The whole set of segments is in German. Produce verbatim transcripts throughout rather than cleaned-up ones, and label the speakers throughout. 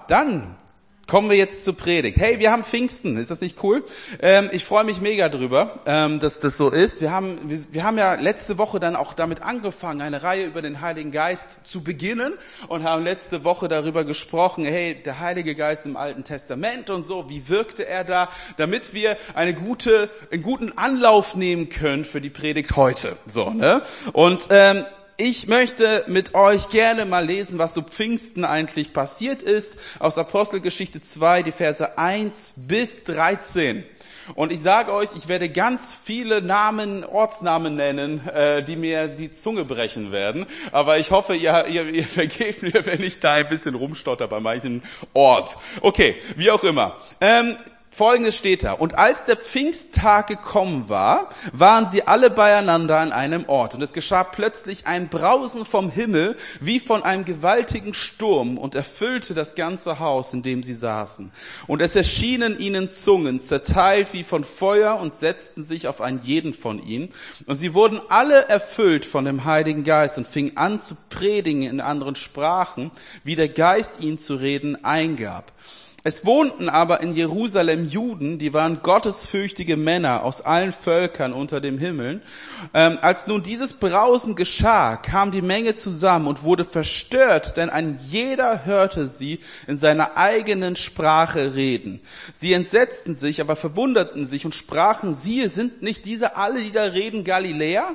Speaker 1: Wunderbar. Dann kommen wir jetzt zur Predigt. Hey, wir haben Pfingsten. Ist das nicht cool? Ähm, ich freue mich mega drüber, ähm, dass das so ist. Wir haben, wir, wir haben ja letzte Woche dann auch damit angefangen, eine Reihe über den Heiligen Geist zu beginnen und haben letzte Woche darüber gesprochen, hey, der Heilige Geist im Alten Testament und so, wie wirkte er da, damit wir eine gute, einen guten Anlauf nehmen können für die Predigt heute. So, ne? Und ähm, ich möchte mit euch gerne mal lesen, was so Pfingsten eigentlich passiert ist, aus Apostelgeschichte zwei, die Verse eins bis dreizehn. Und ich sage euch, ich werde ganz viele Namen, Ortsnamen nennen, äh, die mir die Zunge brechen werden. Aber ich hoffe, ihr, ihr, ihr vergebt mir, wenn ich da ein bisschen rumstotter bei manchen Ort. Okay, wie auch immer. Ähm, Folgendes steht da. Und als der Pfingsttag gekommen war, waren sie alle beieinander an einem Ort. Und es geschah plötzlich ein Brausen vom Himmel, wie von einem gewaltigen Sturm, und erfüllte das ganze Haus, in dem sie saßen. Und es erschienen ihnen Zungen, zerteilt wie von Feuer, und setzten sich auf einen jeden von ihnen. Und sie wurden alle erfüllt von dem Heiligen Geist und fingen an zu predigen in anderen Sprachen, wie der Geist ihnen zu reden eingab. Es wohnten aber in Jerusalem Juden, die waren gottesfürchtige Männer aus allen Völkern unter dem Himmel. Ähm, als nun dieses Brausen geschah, kam die Menge zusammen und wurde verstört, denn ein jeder hörte sie in seiner eigenen Sprache reden. Sie entsetzten sich, aber verwunderten sich und sprachen, siehe, sind nicht diese alle, die da reden, Galiläer?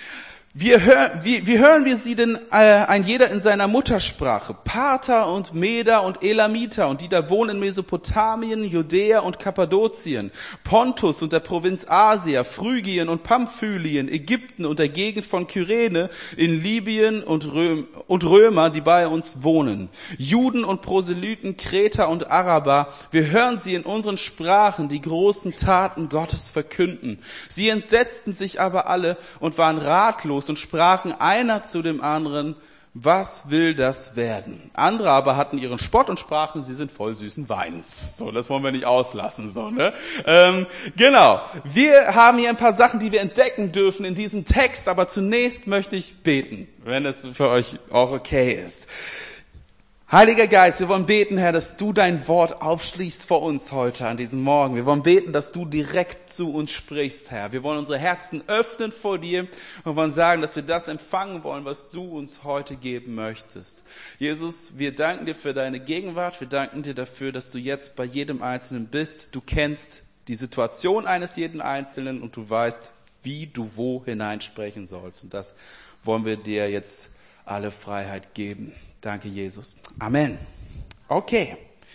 Speaker 1: Wir hören, wie, wie hören wir sie denn äh, ein jeder in seiner Muttersprache? Parther und Meder und Elamiter und die da wohnen in Mesopotamien, Judäa und Kappadokien, Pontus und der Provinz Asia, Phrygien und Pamphylien, Ägypten und der Gegend von Kyrene, in Libyen und, Röm, und Römer, die bei uns wohnen, Juden und Proselyten, Kreter und Araber. Wir hören sie in unseren Sprachen die großen Taten Gottes verkünden. Sie entsetzten sich aber alle und waren ratlos und sprachen einer zu dem anderen, was will das werden? Andere aber hatten ihren Spott und sprachen, sie sind voll süßen Weins. So, das wollen wir nicht auslassen, so, ne? Ähm, genau. Wir haben hier ein paar Sachen, die wir entdecken dürfen in diesem Text, aber zunächst möchte ich beten, wenn es für euch auch okay ist. Heiliger Geist, wir wollen beten, Herr, dass du dein Wort aufschließt vor uns heute an diesem Morgen. Wir wollen beten, dass du direkt zu uns sprichst, Herr. Wir wollen unsere Herzen öffnen vor dir und wollen sagen, dass wir das empfangen wollen, was du uns heute geben möchtest. Jesus, wir danken dir für deine Gegenwart. Wir danken dir dafür, dass du jetzt bei jedem Einzelnen bist. Du kennst die Situation eines jeden Einzelnen und du weißt, wie du wo hineinsprechen sollst. Und das wollen wir dir jetzt alle Freiheit geben. Danke, Jesus. Amen. Okay.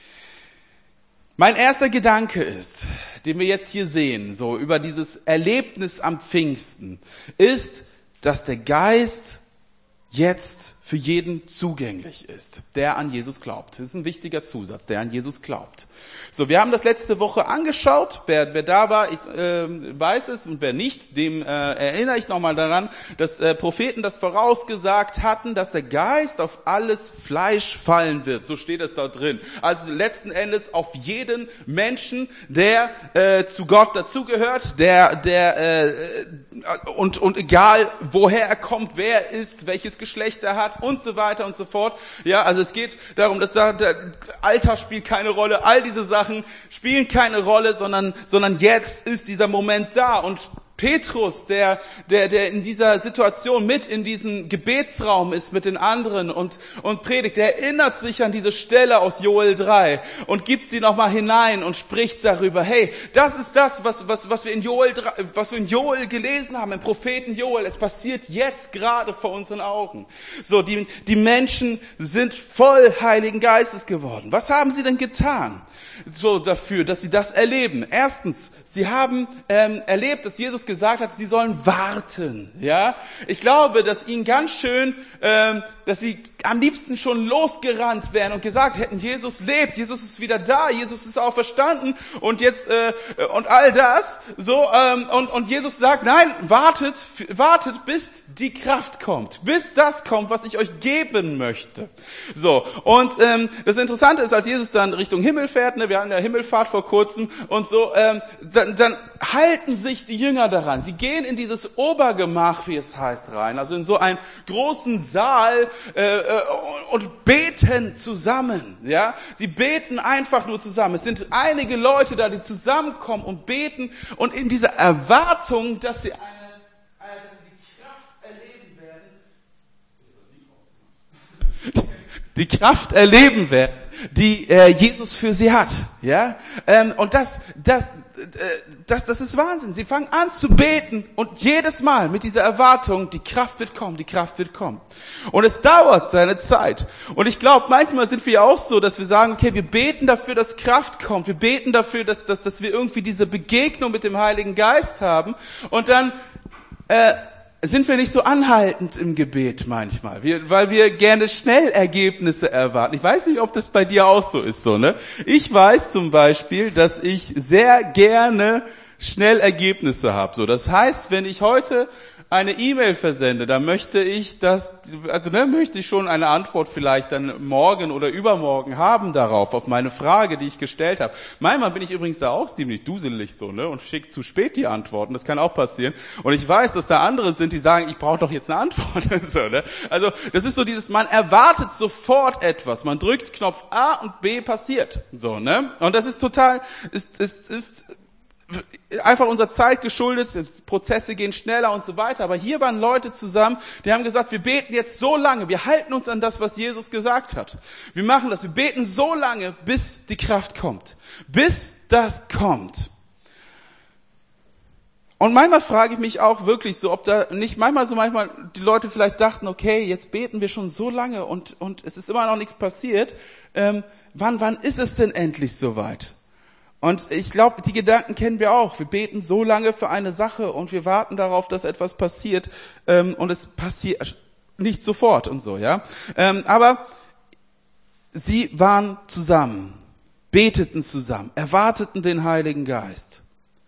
Speaker 1: Mein erster Gedanke ist, den wir jetzt hier sehen, so über dieses Erlebnis am Pfingsten, ist, dass der Geist jetzt für jeden zugänglich ist, der an Jesus glaubt. Das ist ein wichtiger Zusatz, der an Jesus glaubt. So, wir haben das letzte Woche angeschaut. Wer, wer da war, ich äh, weiß es, und wer nicht, dem äh, erinnere ich nochmal daran, dass äh, Propheten das vorausgesagt hatten, dass der Geist auf alles Fleisch fallen wird. So steht es da drin. Also letzten Endes auf jeden Menschen, der äh, zu Gott dazugehört, der, der äh, und und egal woher er kommt, wer er ist, welches Geschlecht er hat und so weiter und so fort. Ja, also es geht darum, dass da der Alter spielt keine Rolle, all diese Sachen spielen keine Rolle, sondern sondern jetzt ist dieser Moment da. Und Petrus, der, der, der in dieser Situation mit in diesem Gebetsraum ist mit den anderen und, und predigt, der erinnert sich an diese Stelle aus Joel drei und gibt sie nochmal hinein und spricht darüber, hey, das ist das, was, was, was wir in Joel drei, was wir in Joel gelesen haben, im Propheten Joel. Es passiert jetzt gerade vor unseren Augen. So, die, die Menschen sind voll Heiligen Geistes geworden. Was haben sie denn getan? So dafür, dass sie das erleben. Erstens, sie haben ähm, erlebt, dass Jesus gesagt hat, sie sollen warten. Ja, ich glaube, dass ihnen ganz schön, ähm, dass sie am liebsten schon losgerannt wären und gesagt hätten, Jesus lebt, Jesus ist wieder da, Jesus ist auferstanden und jetzt äh, und all das. So ähm, und und Jesus sagt, nein, wartet, wartet, bis die Kraft kommt, bis das kommt, was ich euch geben möchte. So und ähm, das Interessante ist, als Jesus dann Richtung Himmel fährt, ne, wir hatten ja Himmelfahrt vor kurzem und so, ähm, dann, dann halten sich die Jünger daran. Sie gehen in dieses Obergemach, wie es heißt, rein, also in so einen großen Saal, äh, und beten zusammen. Ja, sie beten einfach nur zusammen. Es sind einige Leute da, die zusammenkommen und beten und in dieser Erwartung, dass sie eine, dass sie die Kraft erleben werden, die Kraft erleben werden, die äh, Jesus für sie hat. Ja, ähm, und das, das. Das, das ist Wahnsinn. Sie fangen an zu beten und jedes Mal mit dieser Erwartung, die Kraft wird kommen, die Kraft wird kommen. Und es dauert seine Zeit. Und ich glaube, manchmal sind wir auch so, dass wir sagen, okay, wir beten dafür, dass Kraft kommt. Wir beten dafür, dass, dass, dass wir irgendwie diese Begegnung mit dem Heiligen Geist haben. Und dann äh, sind wir nicht so anhaltend im Gebet manchmal, wir, weil wir gerne schnell Ergebnisse erwarten. Ich weiß nicht, ob das bei dir auch so ist, so, ne? Ich weiß zum Beispiel, dass ich sehr gerne schnell Ergebnisse habe. So, das heißt, wenn ich heute eine E-Mail versende, dann möchte ich das, also dann möchte ich schon eine Antwort vielleicht dann morgen oder übermorgen haben darauf, auf meine Frage, die ich gestellt habe. Manchmal bin ich übrigens da auch ziemlich duselig so, ne, und schicke zu spät die Antworten, das kann auch passieren. Und ich weiß, dass da andere sind, die sagen, ich brauche doch jetzt eine Antwort. so, ne? Also das ist so dieses, man erwartet sofort etwas, man drückt Knopf A und B passiert. So, ne? Und das ist total, ist, ist, ist, einfach unserer Zeit geschuldet, Prozesse gehen schneller und so weiter. Aber hier waren Leute zusammen, die haben gesagt, wir beten jetzt so lange, wir halten uns an das, was Jesus gesagt hat. Wir machen das, wir beten so lange, bis die Kraft kommt. Bis das kommt. Und manchmal frage ich mich auch wirklich so, ob da nicht manchmal so manchmal die Leute vielleicht dachten, okay, jetzt beten wir schon so lange und, und es ist immer noch nichts passiert. Ähm, wann, wann ist es denn endlich soweit? Und ich glaube, die Gedanken kennen wir auch. Wir beten so lange für eine Sache und wir warten darauf, dass etwas passiert, ähm, und es passiert nicht sofort und so, ja. Ähm, aber sie waren zusammen, beteten zusammen, erwarteten den Heiligen Geist.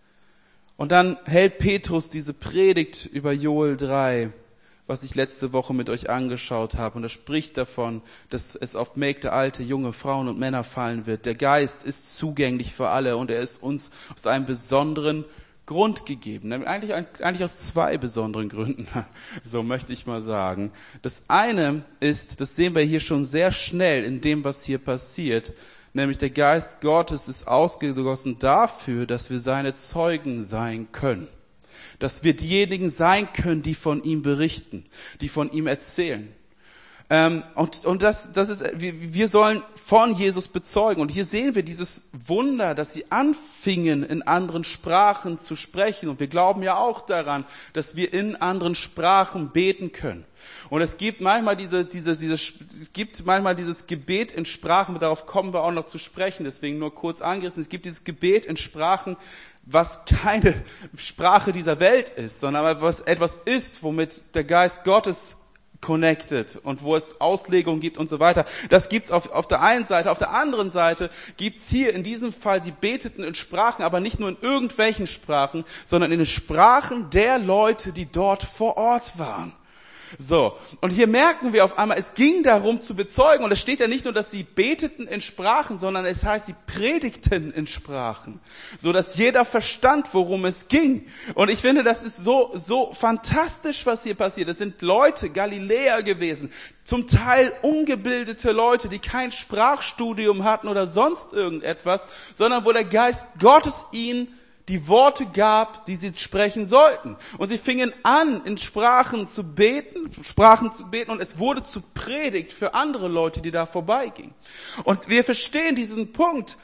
Speaker 1: Und dann hält Petrus diese Predigt über Joel drei, was ich letzte Woche mit euch angeschaut habe. Und er spricht davon, dass es auf Mägde, alte, junge Frauen und Männer fallen wird. Der Geist ist zugänglich für alle und er ist uns aus einem besonderen Grund gegeben. Eigentlich, eigentlich aus zwei besonderen Gründen, so möchte ich mal sagen. Das eine ist, das sehen wir hier schon sehr schnell in dem, was hier passiert, nämlich der Geist Gottes ist ausgegossen dafür, dass wir seine Zeugen sein können. Dass wir diejenigen sein können, die von ihm berichten, die von ihm erzählen. Ähm, und und das, das ist, wir, wir sollen von Jesus bezeugen. Und hier sehen wir dieses Wunder, dass sie anfingen, in anderen Sprachen zu sprechen. Und wir glauben ja auch daran, dass wir in anderen Sprachen beten können. Und es gibt manchmal diese, diese, diese, es gibt manchmal dieses Gebet in Sprachen, darauf kommen wir auch noch zu sprechen, deswegen nur kurz angerissen. Es gibt dieses Gebet in Sprachen, was keine Sprache dieser Welt ist, sondern was etwas ist, womit der Geist Gottes connected und wo es Auslegung gibt und so weiter. Das gibt's auf, auf der einen Seite. Auf der anderen Seite gibt's hier in diesem Fall, sie beteten in Sprachen, aber nicht nur in irgendwelchen Sprachen, sondern in den Sprachen der Leute, die dort vor Ort waren. So, und hier merken wir auf einmal, es ging darum zu bezeugen, und es steht ja nicht nur, dass sie beteten in Sprachen, sondern es heißt, sie predigten in Sprachen, so dass jeder verstand, worum es ging. Und ich finde, das ist so, so fantastisch, was hier passiert. Es sind Leute, Galiläer gewesen, zum Teil ungebildete Leute, die kein Sprachstudium hatten oder sonst irgendetwas, sondern wo der Geist Gottes ihnen die Worte gab, die sie sprechen sollten. Und sie fingen an, in Sprachen zu beten, Sprachen zu beten, und es wurde zu Predigt für andere Leute, die da vorbeigingen. Und wir verstehen diesen Punkt,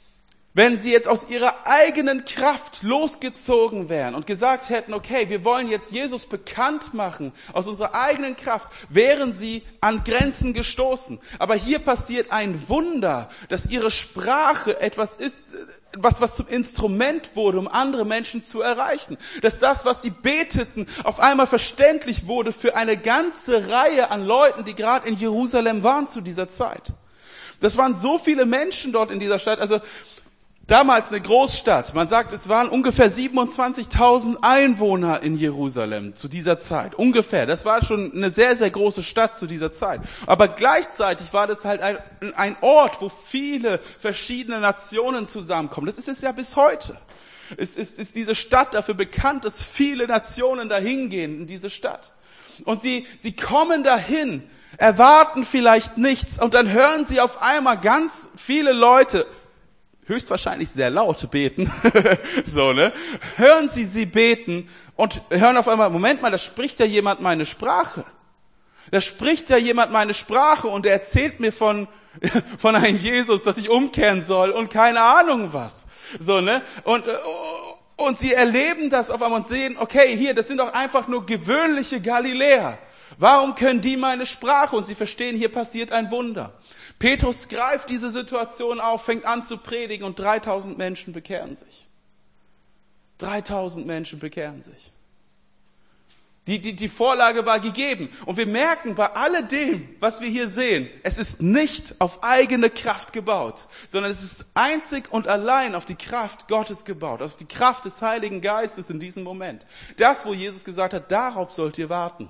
Speaker 1: wenn sie jetzt aus ihrer eigenen Kraft losgezogen wären und gesagt hätten, okay, wir wollen jetzt Jesus bekannt machen, aus unserer eigenen Kraft, wären sie an Grenzen gestoßen. Aber hier passiert ein Wunder, dass ihre Sprache etwas ist, was, was zum Instrument wurde, um andere Menschen zu erreichen. Dass das, was sie beteten, auf einmal verständlich wurde für eine ganze Reihe an Leuten, die gerade in Jerusalem waren zu dieser Zeit. Das waren so viele Menschen dort in dieser Stadt, also damals eine Großstadt. Man sagt, es waren ungefähr siebenundzwanzigtausend Einwohner in Jerusalem zu dieser Zeit. Ungefähr. Das war schon eine sehr, sehr große Stadt zu dieser Zeit. Aber gleichzeitig war das halt ein, ein Ort, wo viele verschiedene Nationen zusammenkommen. Das ist es ja bis heute. Es ist, ist diese Stadt dafür bekannt, dass viele Nationen dahin gehen in diese Stadt. Und sie, sie kommen dahin erwarten vielleicht nichts und dann hören sie auf einmal ganz viele Leute, höchstwahrscheinlich sehr laut beten, so, ne? Hören sie sie beten und hören auf einmal, Moment mal, da spricht ja jemand meine Sprache. Da spricht ja jemand meine Sprache und er erzählt mir von, von einem Jesus, dass ich umkehren soll und keine Ahnung was. So, ne? Und, und sie erleben das auf einmal und sehen, okay, hier, das sind doch einfach nur gewöhnliche Galiläer. Warum können die meine Sprache? Und sie verstehen, hier passiert ein Wunder. Petrus greift diese Situation auf, fängt an zu predigen und dreitausend Menschen bekehren sich. dreitausend Menschen bekehren sich. Die, die, die Vorlage war gegeben. Und wir merken bei alledem, was wir hier sehen, es ist nicht auf eigene Kraft gebaut, sondern es ist einzig und allein auf die Kraft Gottes gebaut, auf die Kraft des Heiligen Geistes in diesem Moment. Das, wo Jesus gesagt hat, darauf sollt ihr warten.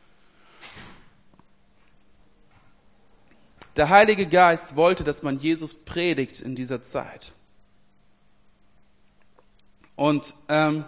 Speaker 1: Der Heilige Geist wollte, dass man Jesus predigt in dieser Zeit. Und ähm,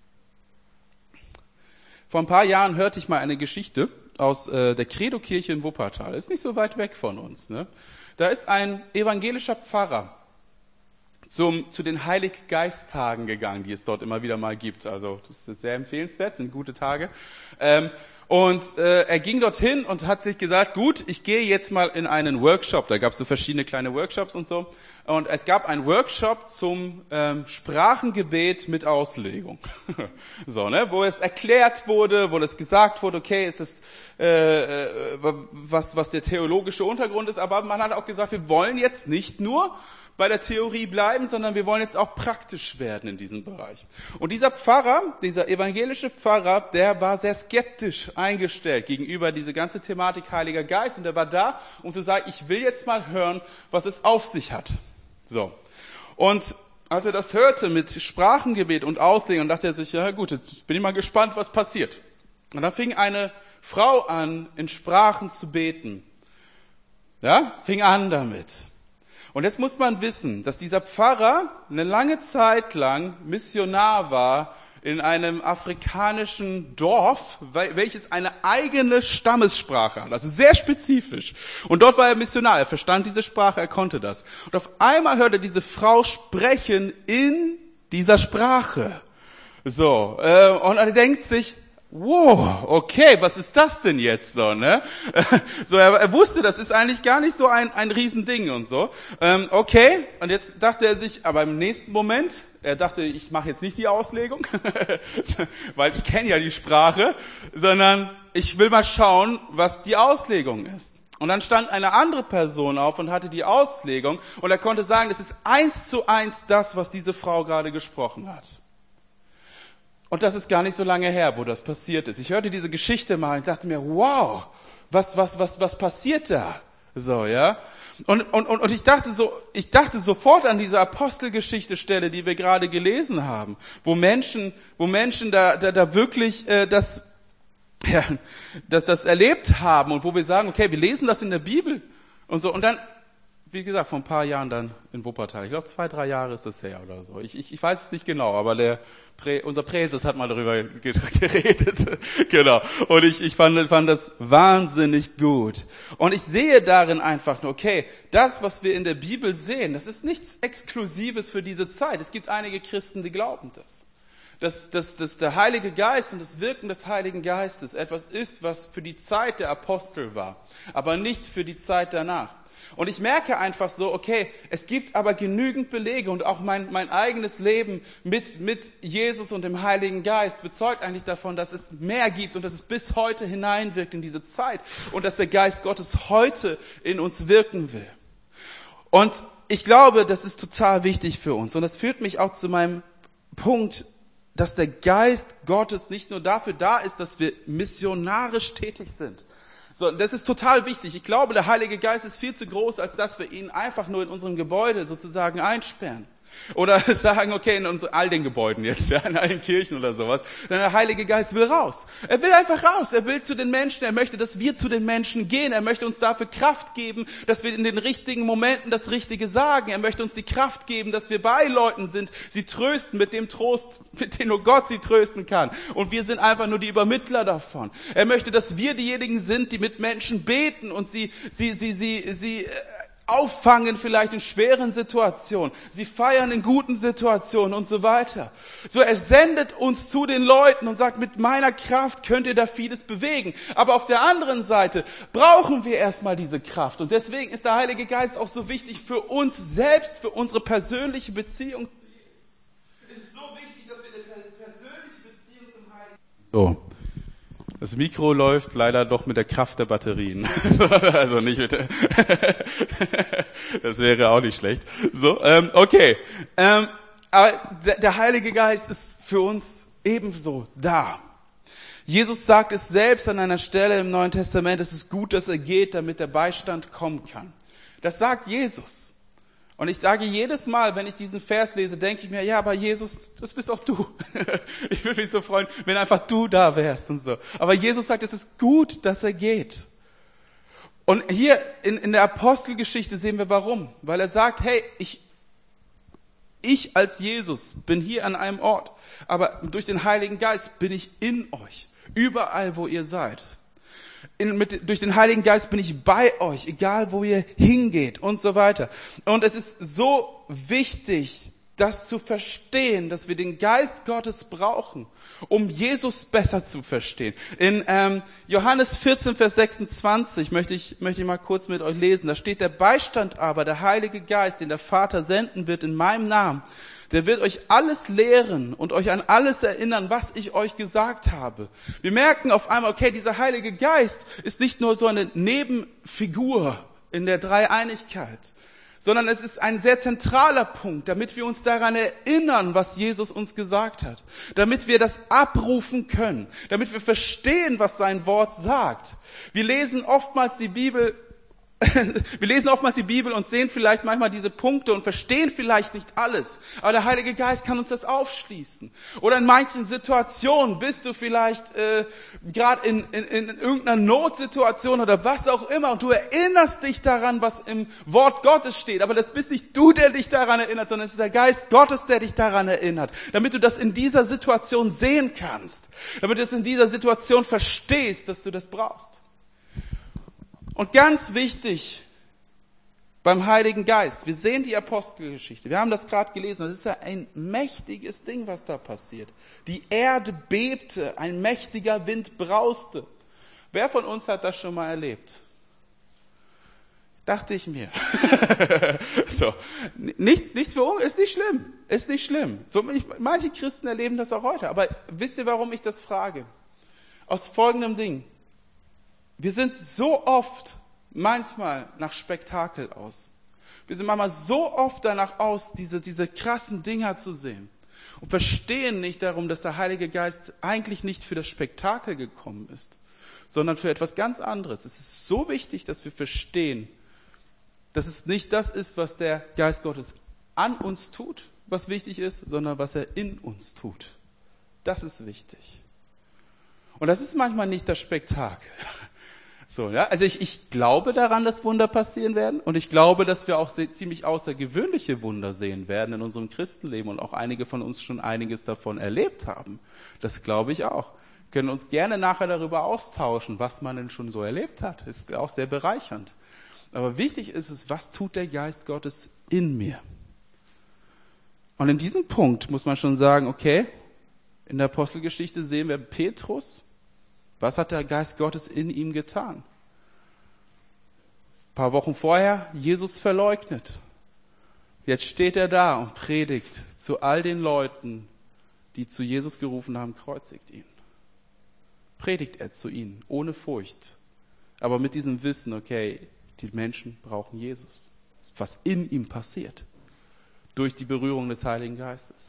Speaker 1: vor ein paar Jahren hörte ich mal eine Geschichte aus äh, der Credo-Kirche in Wuppertal. Ist nicht so weit weg von uns. Ne? Da ist ein evangelischer Pfarrer zum, zu den Heilig-Geist-Tagen gegangen, die es dort immer wieder mal gibt. Also das ist sehr empfehlenswert, sind gute Tage. Ähm, und äh, er ging dorthin und hat sich gesagt, gut, ich gehe jetzt mal in einen Workshop. Da gab es so verschiedene kleine Workshops und so. Und es gab einen Workshop zum ähm, Sprachengebet mit Auslegung. So, ne, wo es erklärt wurde, wo es gesagt wurde, okay, es ist äh, was was der theologische Untergrund ist, aber man hat auch gesagt, wir wollen jetzt nicht nur bei der Theorie bleiben, sondern wir wollen jetzt auch praktisch werden in diesem Bereich. Und dieser Pfarrer, dieser evangelische Pfarrer, der war sehr skeptisch eingestellt gegenüber diese ganze Thematik Heiliger Geist. Und der war da, um zu sagen, ich will jetzt mal hören, was es auf sich hat. So. Und als er das hörte mit Sprachengebet und Auslegung, dachte er sich, ja gut, jetzt bin ich mal gespannt, was passiert. Und da fing eine Frau an, in Sprachen zu beten. Ja, fing an damit. Und jetzt muss man wissen, dass dieser Pfarrer eine lange Zeit lang Missionar war in einem afrikanischen Dorf, welches eine eigene Stammessprache hat, also sehr spezifisch. Und dort war er Missionar, er verstand diese Sprache, er konnte das. Und auf einmal hört er diese Frau sprechen in dieser Sprache. So, äh, und er denkt sich, wow, okay, was ist das denn jetzt so, ne? So, er, er wusste, das ist eigentlich gar nicht so ein, ein Riesending und so. Ähm, okay, und jetzt dachte er sich, aber im nächsten Moment, er dachte, ich mache jetzt nicht die Auslegung, weil ich kenne ja die Sprache, sondern ich will mal schauen, was die Auslegung ist. Und dann stand eine andere Person auf und hatte die Auslegung und er konnte sagen, das ist eins zu eins das, was diese Frau gerade gesprochen hat. Und das ist gar nicht so lange her, wo das passiert ist. Ich hörte diese Geschichte mal und dachte mir, wow, was, was, was, was passiert da? So, ja. Und, und, und ich dachte so, ich dachte sofort an diese Apostelgeschichte-Stelle, die wir gerade gelesen haben, wo Menschen, wo Menschen da, da, da wirklich, äh, das, ja, das, das erlebt haben und wo wir sagen, okay, wir lesen das in der Bibel und so. Und dann, wie gesagt, vor ein paar Jahren dann in Wuppertal. Ich glaube, zwei, drei Jahre ist es her oder so. Ich, ich, ich weiß es nicht genau, aber der Prä, unser Präses hat mal darüber geredet. Genau. Und ich, ich fand, fand das wahnsinnig gut. Und ich sehe darin einfach nur, okay, das, was wir in der Bibel sehen, das ist nichts Exklusives für diese Zeit. Es gibt einige Christen, die glauben das. Dass, dass, dass der Heilige Geist und das Wirken des Heiligen Geistes etwas ist, was für die Zeit der Apostel war, aber nicht für die Zeit danach. Und ich merke einfach so, okay, es gibt aber genügend Belege und auch mein, mein eigenes Leben mit, mit Jesus und dem Heiligen Geist bezeugt eigentlich davon, dass es mehr gibt und dass es bis heute hineinwirkt in diese Zeit und dass der Geist Gottes heute in uns wirken will. Und ich glaube, das ist total wichtig für uns. Und das führt mich auch zu meinem Punkt, dass der Geist Gottes nicht nur dafür da ist, dass wir missionarisch tätig sind. So, das ist total wichtig. Ich glaube, der Heilige Geist ist viel zu groß, als dass wir ihn einfach nur in unserem Gebäude sozusagen einsperren. Oder sagen, okay, in uns, all den Gebäuden jetzt, ja, in allen Kirchen oder sowas, denn der Heilige Geist will raus. Er will einfach raus. Er will zu den Menschen. Er möchte, dass wir zu den Menschen gehen. Er möchte uns dafür Kraft geben, dass wir in den richtigen Momenten das Richtige sagen. Er möchte uns die Kraft geben, dass wir bei Leuten sind, sie trösten mit dem Trost, mit dem nur Gott sie trösten kann. Und wir sind einfach nur die Übermittler davon. Er möchte, dass wir diejenigen sind, die mit Menschen beten und sie, sie, sie, sie, sie, auffangen vielleicht in schweren Situationen, sie feiern in guten Situationen und so weiter. So, er sendet uns zu den Leuten und sagt, mit meiner Kraft könnt ihr da vieles bewegen. Aber auf der anderen Seite brauchen wir erstmal diese Kraft. Und deswegen ist der Heilige Geist auch so wichtig für uns selbst, für unsere persönliche Beziehung zu Jesus. Es ist so wichtig, dass wir eine persönliche Beziehung zum Heiligen Geist haben. So. Das Mikro läuft leider doch mit der Kraft der Batterien. Also nicht mit der das wäre auch nicht schlecht. So, ähm, okay. Ähm, aber der, der Heilige Geist ist für uns ebenso da. Jesus sagt es selbst an einer Stelle im Neuen Testament, es ist gut, dass er geht, damit der Beistand kommen kann. Das sagt Jesus. Und ich sage jedes Mal, wenn ich diesen Vers lese, denke ich mir, ja, aber Jesus, das bist auch du. Ich würde mich so freuen, wenn einfach du da wärst und so. Aber Jesus sagt, es ist gut, dass er geht. Und hier in, in der Apostelgeschichte sehen wir warum. Weil er sagt, hey, ich, ich als Jesus bin hier an einem Ort, aber durch den Heiligen Geist bin ich in euch. Überall, wo ihr seid. In, mit, durch den Heiligen Geist bin ich bei euch, egal wo ihr hingeht und so weiter. Und es ist so wichtig, das zu verstehen, dass wir den Geist Gottes brauchen, um Jesus besser zu verstehen. In ähm, Johannes vierzehn, Vers sechsundzwanzig möchte ich, möchte ich mal kurz mit euch lesen. Da steht, der Beistand aber, der Heilige Geist, den der Vater senden wird in meinem Namen, der wird euch alles lehren und euch an alles erinnern, was ich euch gesagt habe. Wir merken auf einmal, okay, dieser Heilige Geist ist nicht nur so eine Nebenfigur in der Dreieinigkeit, sondern es ist ein sehr zentraler Punkt, damit wir uns daran erinnern, was Jesus uns gesagt hat, damit wir das abrufen können, damit wir verstehen, was sein Wort sagt. Wir lesen oftmals die Bibel Wir lesen oftmals die Bibel und sehen vielleicht manchmal diese Punkte und verstehen vielleicht nicht alles. Aber der Heilige Geist kann uns das aufschließen. Oder in manchen Situationen bist du vielleicht äh, gerade in, in, in irgendeiner Notsituation oder was auch immer und du erinnerst dich daran, was im Wort Gottes steht. Aber das bist nicht du, der dich daran erinnert, sondern es ist der Geist Gottes, der dich daran erinnert. Damit du das in dieser Situation sehen kannst. Damit du es in dieser Situation verstehst, dass du das brauchst. Und ganz wichtig beim Heiligen Geist, wir sehen die Apostelgeschichte, wir haben das gerade gelesen, das ist ja ein mächtiges Ding, was da passiert. Die Erde bebte, ein mächtiger Wind brauste. Wer von uns hat das schon mal erlebt? Dachte ich mir. So, nichts, nichts für uns, ist nicht schlimm, ist nicht schlimm. So, manche Christen erleben das auch heute, aber wisst ihr, warum ich das frage? Aus folgendem Ding. Wir sind so oft manchmal nach Spektakel aus. Wir sind manchmal so oft danach aus, diese, diese krassen Dinger zu sehen. Und verstehen nicht darum, dass der Heilige Geist eigentlich nicht für das Spektakel gekommen ist, sondern für etwas ganz anderes. Es ist so wichtig, dass wir verstehen, dass es nicht das ist, was der Geist Gottes an uns tut, was wichtig ist, sondern was er in uns tut. Das ist wichtig. Und das ist manchmal nicht das Spektakel. So, ja, also ich, ich glaube daran, dass Wunder passieren werden und ich glaube, dass wir auch sehr, ziemlich außergewöhnliche Wunder sehen werden in unserem Christenleben und auch einige von uns schon einiges davon erlebt haben. Das glaube ich auch. Wir können uns gerne nachher darüber austauschen, was man denn schon so erlebt hat. Das ist auch sehr bereichernd. Aber wichtig ist es, was tut der Geist Gottes in mir? Und in diesem Punkt muss man schon sagen, okay, in der Apostelgeschichte sehen wir Petrus. Was hat der Geist Gottes in ihm getan? Ein paar Wochen vorher Jesus verleugnet. Jetzt steht er da und predigt zu all den Leuten, die zu Jesus gerufen haben, kreuzigt ihn. Predigt er zu ihnen, ohne Furcht. Aber mit diesem Wissen, okay, die Menschen brauchen Jesus. Was in ihm passiert. Durch die Berührung des Heiligen Geistes.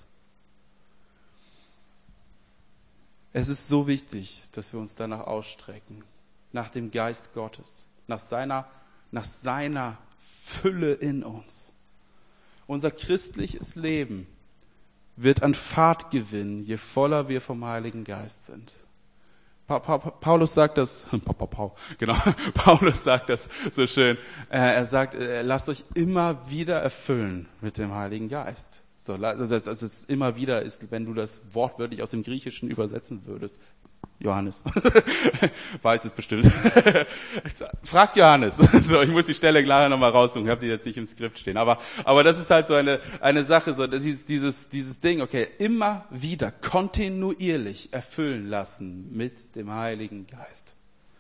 Speaker 1: Es ist so wichtig, dass wir uns danach ausstrecken, nach dem Geist Gottes, nach seiner, nach seiner Fülle in uns. Unser christliches Leben wird an Fahrt gewinnen, je voller wir vom Heiligen Geist sind. Pa- Pa- Paulus sagt das, pa- Pa- Pa- genau, Paulus sagt das so schön. Er sagt, lasst euch immer wieder erfüllen mit dem Heiligen Geist. So, also es immer wieder ist, wenn du das wortwörtlich aus dem Griechischen übersetzen würdest. Johannes. Weiß es bestimmt. Fragt Johannes. So, ich muss die Stelle gleich nochmal raussuchen. Ich habe die jetzt nicht im Skript stehen. Aber, aber das ist halt so eine, eine Sache, so, das ist dieses, dieses Ding, okay, immer wieder kontinuierlich erfüllen lassen mit dem Heiligen Geist.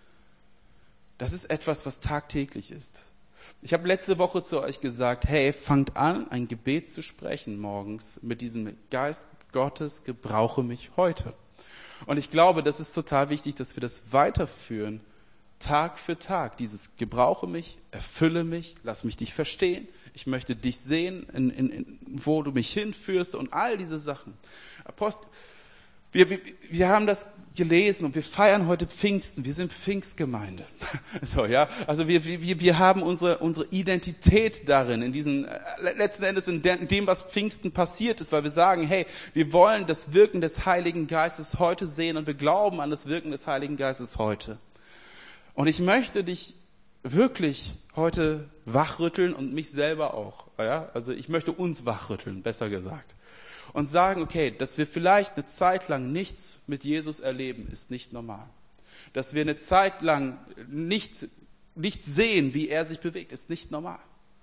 Speaker 1: Das ist etwas, was tagtäglich ist. Ich habe letzte Woche zu euch gesagt, hey, fangt an, ein Gebet zu sprechen morgens mit diesem Geist Gottes, gebrauche mich heute. Und ich glaube, das ist total wichtig, dass wir das weiterführen, Tag für Tag. Dieses gebrauche mich, erfülle mich, lass mich dich verstehen. Ich möchte dich sehen, in, in, in, wo du mich hinführst und all diese Sachen. Apostel, wir, wir, wir haben das gelesen und wir feiern heute Pfingsten. Wir sind Pfingstgemeinde. So, ja. Also wir, wir, wir haben unsere, unsere Identität darin, in diesen, letzten Endes in dem, was Pfingsten passiert ist, weil wir sagen, hey, wir wollen das Wirken des Heiligen Geistes heute sehen und wir glauben an das Wirken des Heiligen Geistes heute. Und ich möchte dich wirklich heute wachrütteln und mich selber auch, ja. Also ich möchte uns wachrütteln, besser gesagt. Und sagen, okay, dass wir vielleicht eine Zeit lang nichts mit Jesus erleben, ist nicht normal. Dass wir eine Zeit lang nicht, nicht sehen, wie er sich bewegt, ist nicht normal.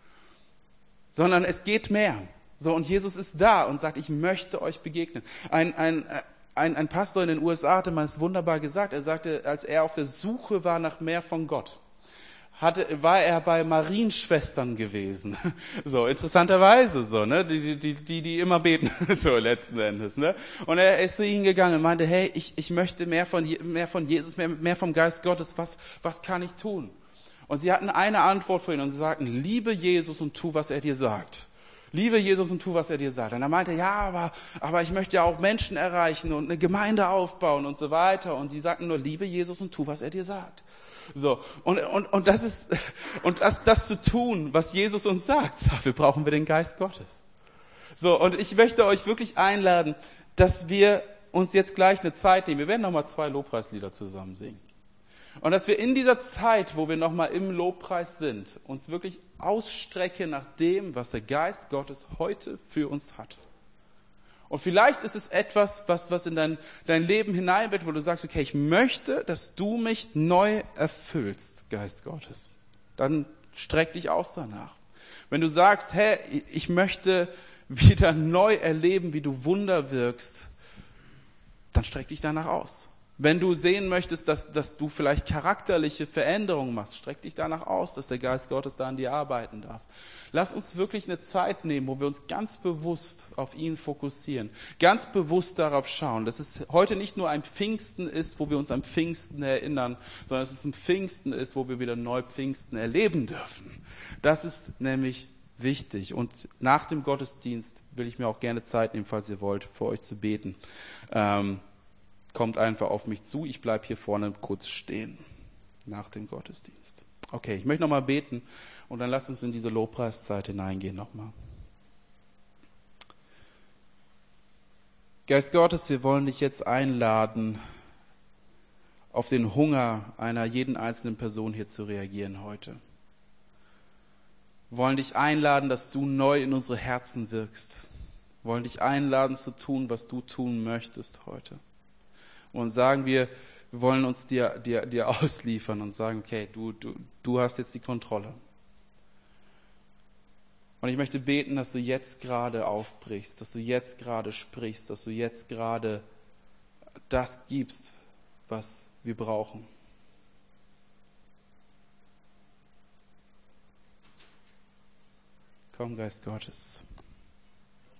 Speaker 1: Sondern es geht mehr. So, und Jesus ist da und sagt, ich möchte euch begegnen. Ein, ein, ein, ein Pastor in den U S A hatte mal es wunderbar gesagt. Er sagte, als er auf der Suche war nach mehr von Gott, hatte, war er bei Marienschwestern gewesen. So, interessanterweise, so, ne, die, die, die, die immer beten, so, letzten Endes, ne. Und er ist zu ihnen gegangen und meinte, hey, ich, ich möchte mehr von, mehr von Jesus, mehr, mehr vom Geist Gottes, was, was kann ich tun? Und sie hatten eine Antwort für ihn und sie sagten, liebe Jesus und tu, was er dir sagt. Liebe Jesus und tu, was er dir sagt. Und er meinte, ja, aber, aber ich möchte ja auch Menschen erreichen und eine Gemeinde aufbauen und so weiter. Und sie sagten nur, liebe Jesus und tu, was er dir sagt. So, und, und, und das ist, und das, das zu tun, was Jesus uns sagt, dafür brauchen wir den Geist Gottes. So, und ich möchte euch wirklich einladen, dass wir uns jetzt gleich eine Zeit nehmen. Wir werden nochmal zwei Lobpreislieder zusammen singen. Und dass wir in dieser Zeit, wo wir nochmal im Lobpreis sind, uns wirklich ausstrecken nach dem, was der Geist Gottes heute für uns hat. Und vielleicht ist es etwas, was, was in dein, dein Leben hinein wird, wo du sagst, okay, ich möchte, dass du mich neu erfüllst, Geist Gottes. Dann streck dich aus danach. Wenn du sagst, hey, ich möchte wieder neu erleben, wie du Wunder wirkst, dann streck dich danach aus. Wenn du sehen möchtest, dass, dass du vielleicht charakterliche Veränderungen machst, streck dich danach aus, dass der Geist Gottes da an dir arbeiten darf. Lass uns wirklich eine Zeit nehmen, wo wir uns ganz bewusst auf ihn fokussieren, ganz bewusst darauf schauen, dass es heute nicht nur ein Pfingsten ist, wo wir uns am Pfingsten erinnern, sondern dass es ein Pfingsten ist, wo wir wieder neu Pfingsten erleben dürfen. Das ist nämlich wichtig. Und nach dem Gottesdienst will ich mir auch gerne Zeit nehmen, falls ihr wollt, für euch zu beten. Ähm, Kommt einfach auf mich zu, ich bleibe hier vorne kurz stehen, nach dem Gottesdienst. Okay, ich möchte nochmal beten und dann lasst uns in diese Lobpreiszeit hineingehen nochmal. Geist Gottes, wir wollen dich jetzt einladen, auf den Hunger einer jeden einzelnen Person hier zu reagieren heute. Wir wollen dich einladen, dass du neu in unsere Herzen wirkst. Wir wollen dich einladen zu tun, was du tun möchtest heute. Und sagen wir, wir wollen uns dir, dir, dir ausliefern und sagen, okay, du, du, du hast jetzt die Kontrolle. Und ich möchte beten, dass du jetzt gerade aufbrichst, dass du jetzt gerade sprichst, dass du jetzt gerade das gibst, was wir brauchen. Komm, Geist Gottes.